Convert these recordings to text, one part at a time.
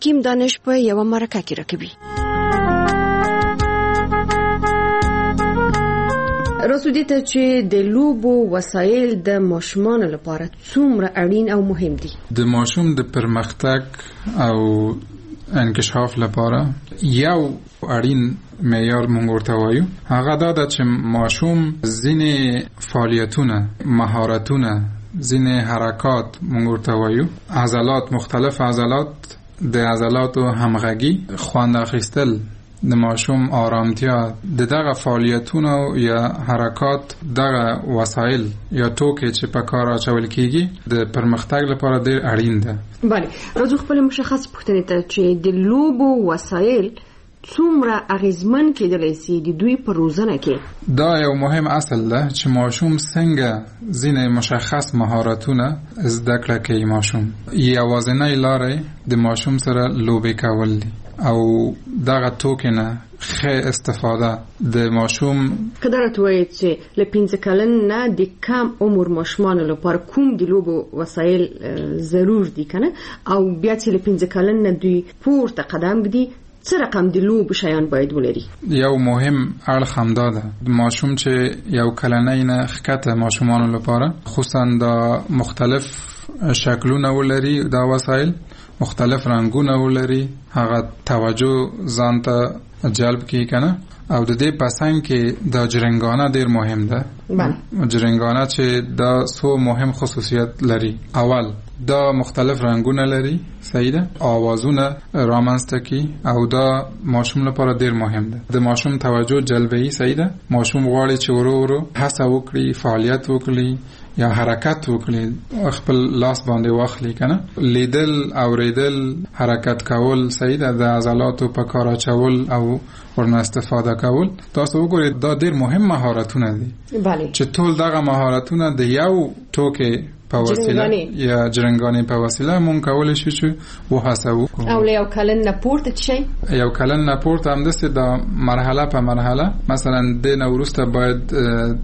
حکیم دانش په یو مرکه کې راکوي. رسودی ته چې د لوبو وسایل د ماشومانو لپاره څومره اړین او مهم دي. د ماشوم د پرمختګ او انکشاف لپاره یو اړین معیار مونږ ورته وایو هغه دا ده چې ماشوم ځینې فعالیتونه، مهارتونه، ځینې حرکات مونږ ورته وایو، عضلات، مختلف عضلات، د عضلاتو همغږي، خوند اخیستل، د ماشوم آرامتیا، دغه فعالیتونه یا حرکات، دغه وسایل یا توکي چې په کار اچول کیږي د پرمختګ لپاره ډیر اړین ده. بله، راځو خپل مشخص پوښتنې ته چې د لوبو وسایل څومره اغیزمن کېدلی سي د دوی په روزنه کې. دا یو مهم اصل ده چې ماشوم څنګه ځینې مشخص مهارتونه زده کړه کوي. ماشوم یوازینۍ لارې د ماشوم سره لوبې کول دي او دغه توکي نه ښه استفاده د ماشوم. که درته وایي چې له 15 کلن نه د کم عمر ماشومانو لپاره کوم د لوبو وسایل ضرور دي کنه، او بیا چې له 15 کلن نه دوی پورته قدم بدي څه رقم د لوبو شیان باید ولري؟ یو مهم اړخ همدا ده. ماشوم چې یو کلنۍ نه ښکته ماشومانو لپاره خصوصا د مختلف شکلونه ولري، دا وسایل مختلف رنگونه ولري، هغه توجه ځان ته جلب کی کنه. او د دې پسند کې د جرنګانه ډیر مهم ده. جرنګانه چې دا سو مهم خصوصیت لري. اول دا مختلف رنگونه لري، صحیح ده، آوازونه رامنځته کی او دا ماشوم لپاره ډیر مهم ده. د ماشوم توجه جلبوي، صحیح ده. ماشوم غواړي چې ورو هڅه وکړي، فعالیت وکړي یا حرکت وکړي، خپل لاس باندې واخلي کنه. لیدل، اوریدل، حرکت کول، صحیح ده، د عضلاتو په کار اچول او ورنه استفاده کول. تاسو وګورئ دا ډیر مهم مهارتونه دي. بله، چې ټول دغه مهارتونه د یو توکي په وسیله یا جرنګانې په وسیله مونږ کولی شو چې وهڅوو. او له یو کلن نه پورته شي، یو کلن نه پورته همداسې دا مرحله په مرحله. مثلا د نه وروسته باید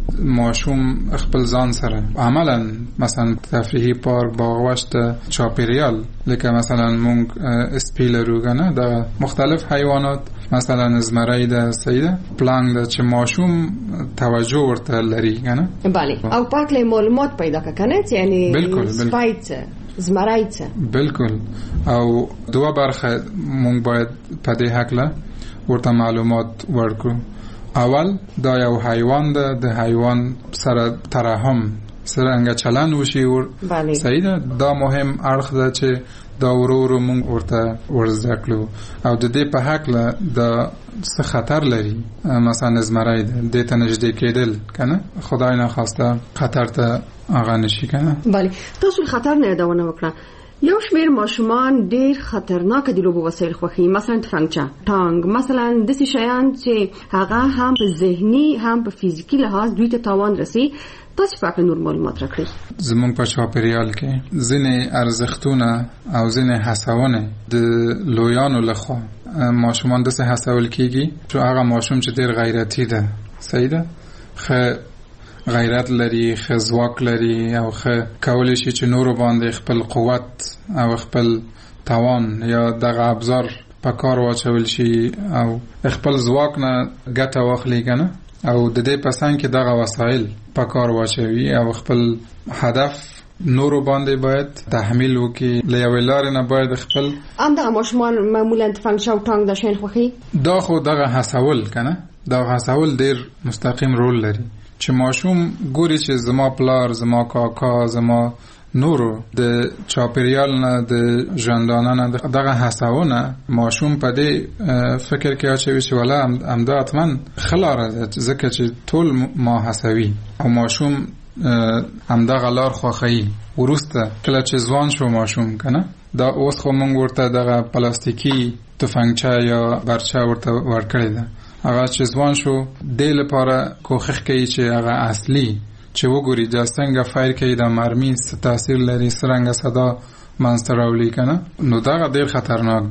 ماشوم خپل ځان سره عملا مثلا تفریحي پارک، باغوشت، چاپیریال، لکه مثلا مونږ سپی لرو کنه، دا مختلف حیوانات، مثلا زمری ده، صحیح ده، پلانګ ده، چې ماشوم توجه ورته لري کنه. بله، او پاک له معلومات پیدا کنه، یعنی سپایت، زمریت. بالکل. او دوه برخه مونږ باید په دې حقله ورته معلومات ورکړو. اول دا یو حیوان ده، د حیوان سره ترحم، څنګه چلند وشي، صحیح ده، دا مهم اړخ ده چې دا ورو مونږ ورته ورزده کړو. او د دې په حقله دا څه خطر لري، مثلا زمری ده، دې ته نږدې کېدل کنه خدای نه خواسته خطر ته هغه نشي کنه. بله، تاسو خطر نه یادونه وکړه. یو شمیر ماشومان ډیر خطرناک دي لوبو وسایل خوښي، مثلا تفنګچه، ټانګ، مثلا داسې شیان چې هغه هم په ذهني هم په فزیکی لحاظ دوی ته تاوان رسي. تاسو په نور معلومات راکړئ. زمونږ په چاپیریال کې ځینې ارزښتونه او ځینې هڅونه د لویانو لخوا ماشومان داسې هڅول کیږي چې هغه ماشوم چې ډیر غیرتی ده، صحیح ده، غیرت لري، ځواک لري او کولی شي چې نور باندې خپل قوت او خپل توان یا دغه ابزار په کار واچول شي او خپل ځواک نه ګټه واخلي کنه. او د دې پسند کې دغه وسایل په کار واچوي او خپل هدف نورو باندې باید تحمیل وکړي. له یوې لارې نه باید خپل دغه ماشومان معمولا تفنګچه او ټانګ د شین خوښي، دا خو دغه هڅول کنه، دغه هڅول ډیر مستقیم رول لري. چې ماشوم ګوري چې زما پلار، زما کاکا، زما نورو د چاپیریال نه، د ژوندانه نه دغه هڅونه ماشوم په دې فکر کې اچوي چې ولا همدا حتما خلاره ده، ځکه چې ټول ما هڅوي او ماشوم همدغه لار خوښوي. وروسته کله چې ځوان شو ماشوم کنه، دا اوس خو مونږ ورته دغه پلاستیکي تفنګچه یا برچه ورته ورکړی ده. هغه چې ځوان شو د لپاره کوښښ کوي چې هغه اصلي چې وګوري دا څنګه فایر کوي، دا مرمي څه تاثیر لري، څنګه صدا منځته راوړي کنه. نو دا ډیر خطرناک ده.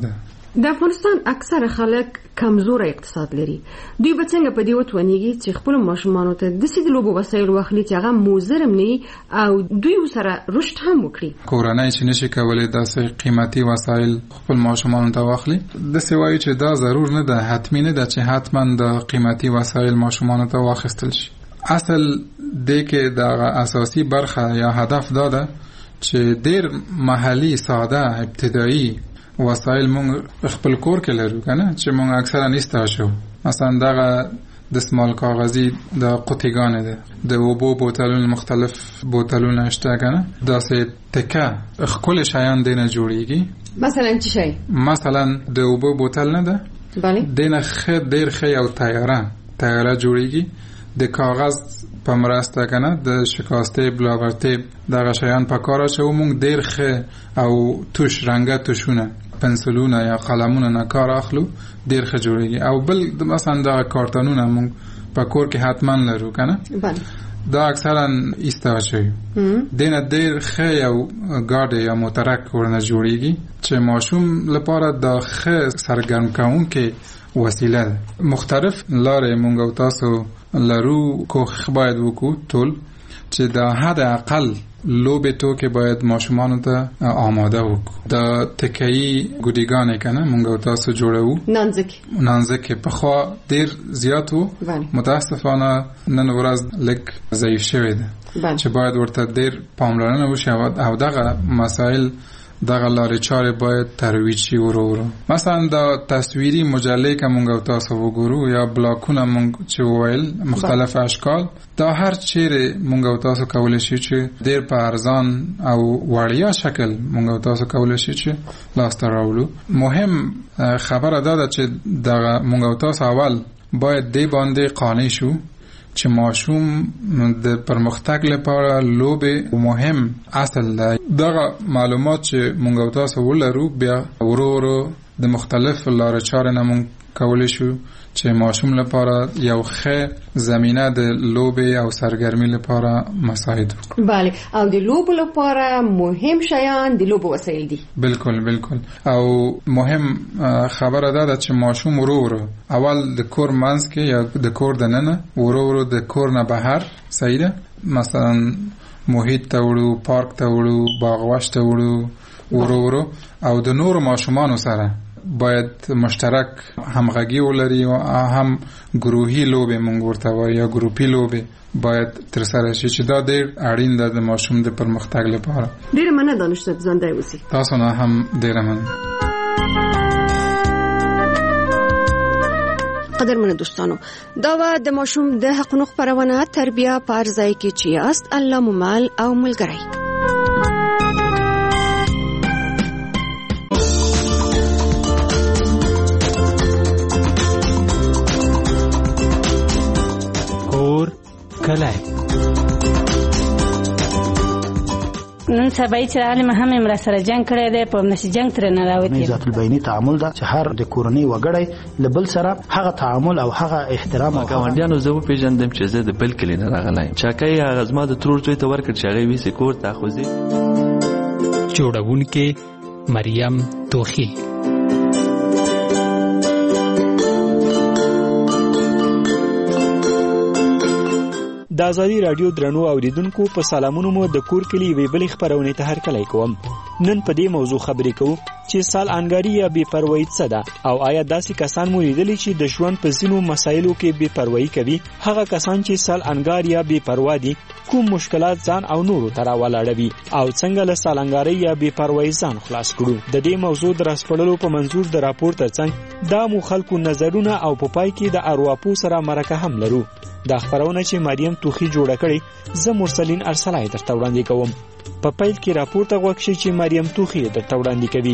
د افغانستان اکثره خلک کمزور اقتصاد لري. دوی به څنګه په دې وتوانیږي چې خپل ماشومانو ته د سید لوبو وسایل واخلي چې هغه موزرم نه او دوی سره رشد هم وکړي؟ کورنۍ چې نشي کولای داسې قیمتي وسایل خپل ماشومانو ته واخلي، د سوای چې دا ضرور نه ده، حتمی نه ده چې حتما د قیمتي وسایل ماشومانو ته واخیستل شي. اصل د کې د اساسي برخه یا هدف دا ده چې ډیر محلي ساده ابتدایي وسایل مونږ خپل کور کې لرو کنه، چې مونږ اکثرا نستا شو. مثلا دغه دستمال کاغذي د قطیګان ده، د اوبو بوتلونه مختلف بوتلونه شته کنه، داسې تکه خپل شیان دینه جوړیږي. مثلا چی شي؟ مثلا د اوبو بوتل نه ده، بله، دینه ډیر ښه یو تیاره جوړیږي د کاغذ په مرسته کنه، د شکاسته بلاورتیب دغه شیان په کار اچو. مونږ ډیر ښه او توش رنګه توشونه پنسلونه یا قلمونه نه کار اخلو، ډیر ښه جوړیږي. او بل مثلا د کارتونونه مونږ په کور کې حتما لرو کنه، بله، دا اکثرا استاشي دینه ډیر ښه یو ګاډ یا موترک ورنه جوړیږي چې ماشوم لپاره د ښه سرګرم کوونکې وسیله ده. مختلف لارې مونږ او تاسو لرو کوښښ باید وکړو ټول چې د حد اقل لوبې توکې باید ماشومانو ته آماده وکړو. د تکه‌ای ګوډیګانې کنه مونږ او تاسو جوړو، نانځکې پخوا ډیر زیات وو، متاسفانه نن ورځ لږ ضعیف شوی ده چې باید ورته ډیر پاملرنه وشي او دغه مسائل دغه لارې چارې باید ترویج شي ورو. مثلا د تصویري مجلې که مونږ او تاسو وګورو یا بلاکونه مونږ چې وویل مختلف اشکال، دا هر چیرې مونږ او تاسو کولی شي چې ډیر په ارزان او وړیا شکل مونږ او تاسو کولی شي چې لاسته راوړو. مهم خبره دا ده چې دغه مونږ او تاسو اول باید دې باندې قانع شو چې ماشوم د پرمختګ لپاره لوبه مهم اصل ده. دغه معلومات چې مونږ او تاسو ولرو بیا ورو د مختلف لارې چارې نه مونږ کولی شو چې ماشوم لپاره یو ښه زمینه د لوبې او سرګرمي لپاره مساعد وکړو. بله، او د لوبو لپاره مهم شیان د لوبو وسایل دي. بالکل. او مهم خبره ده چې ماشوم ورو اول د کور منځ کې یا د کور دننه ورو د کور نه بهر صحیح ده، مثلا محیط ته وړو، پارک ته وړو، باغوش ته وړو ورو او د نور ماشومانو سره باید مشترک همغږي ولري او هم گروهی لوبې مونږ ورته وایو یا ګروپي لوبې باید تر سره شي چې دا ډېر اړین ده د ماشوم د پرمختګ لپاره. ډېر مننه دانش ژوندی اوسئ. تاسو نه هم ډېر مننه. قدرمنو دوستانو، دا و د ماشوم د حقونو خپرونه تربیه په ارزای کې چې است الله ممال او ملګری. کلای نن سبا چې عالم هم امر سره جنگ کړی دی، په نشي جنگ تر نه راوتی. ذات البینی تعامل دا چې هر د کورنۍ وګړی لبل سره هغه تعامل او هغه احترام او ګاونډیانو زو پیژندم چې زه د بل کلی نه راغلایم. چاکای هغه زما د ترور ته ورکړ چې هغه ویسې کور ته خوځي. جوړونکې مریم توخی. د ازادي رادیو درنو اوریدونکو په سلامونو مو د کور کلی وی بل خبرونه ته هر کله کوم. نن په دې موضوع خبرې کوو چې سال انګاری یا بے پروايي څه ده او آیا داسې کسان مو لیدلی چې د ژوند په ځینو مسایلو کې بے پروايي کوي؟ هغه کسان چې سال انګار یا بے پروا دي کوم مشکلات ځان او نورو ته راولاړوي او څنګه له سال انګاری یا بے پروايي ځان خلاص کړو؟ د دې موضوع د راسپړلو په منظور د راپور ترڅنګ دا مو خلکو نظرونه او په پای کې د ارواپو سره مرکه هم لرو. دا خبرونه چې مریم توخی جوړه کړې زه مرسلین ارسلای درته وړاندې کوم. په پیل کې راپور ته غوښ شي چې مریم توخی درته وړاندې کوي.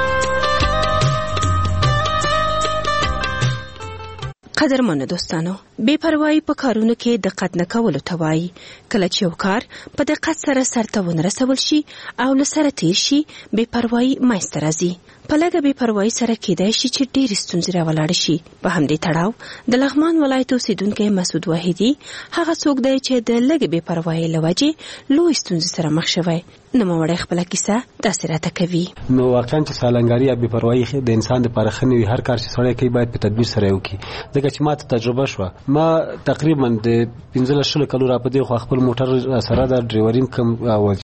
قدرمنو دوستانو، بې پروايي په کارونو کې دقت نه کولو ته وایي. کله چې یو کار په دقت سره سرته ونه رسول شي او له سره تیر شي بې پروايي منځته راځي. په لږه بې پروايي سره کېدای شي چې ډېرې ستونزې راولاړې شي. په همدې تړاو د لغمان ولایت اوسیدونکی مسعود وحیدي هغه څوک دی چې د لږې بې پروايي له وجې لوی ستونزې سره مخ شوی. نوموړی خپله کیسه داسې راته کوي. نو واقعا چې سالنګاري یا بې پروايي د انسان دپاره ښه نه وي. هر کار چې سړی کوي باید په تدبیر سره یې وکړي. ځکه چې ما ته تجربه شوه. ما تقریبا د 15-20 کالو را په دې خوا خپل موټر سره د ډریورینګ کوم او